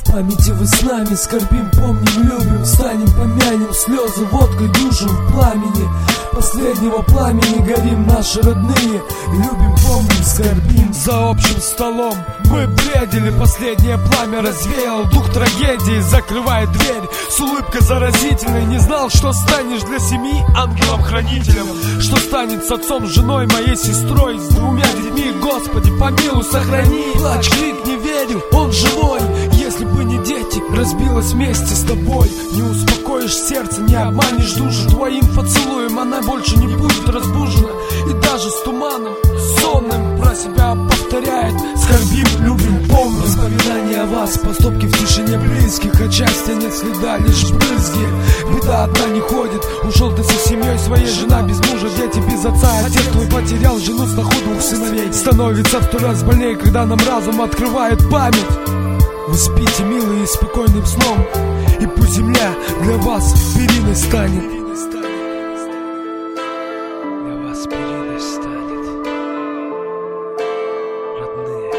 В памяти вы с нами, скорбим, помним, любим, встанем, помянем слезы, водкой душим в пламени последнего пламени, горим наши родные, любим, помним, скорбим. За общим столом мы бредили, последнее пламя развеял дух трагедии, закрывает дверь с улыбкой заразительной. Не знал, что станешь для семьи ангелом-хранителем, что станет с отцом, женой, моей сестрой, с двумя детьми. Господи, помилуй, сохрани. Плачь, крик, не верю, он живой. Если бы не дети, разбилась вместе с тобой. Не успокоишь сердце, не обманешь душу. Твоим поцелуем она больше не будет разбужена. И даже с туманом сонным про себя повторяет: скорбим, любим, помним. Воспоминания о вас, поступки в тишине близких, от счастья нет следа, лишь брызги. Беда одна не ходит, ушел ты со семьей своей, жена без мужа, дети без отца. Отец твой потерял жену, сноху, двух сыновей. Становится в 100 раз больнее, когда нам разум открывает память. Вы спите, милые, спокойным сном, и пусть земля для вас периной станет. Для вас периной станет, родные.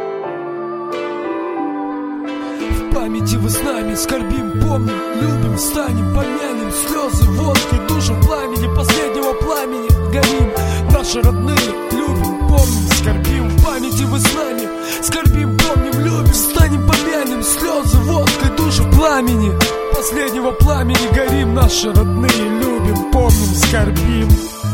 В памяти вы с нами, скорбим, помним, любим, встанем, помянем слезы, водкой душим в пламени последнего пламени, горим, наши родные, любим, помним, скорбим. В памяти вы с нами, скорбим, помним, любим, встанем, помянем слезы, водкой душим в пламени последнего пламени, горим, наши родные, любим, помним, скорбим.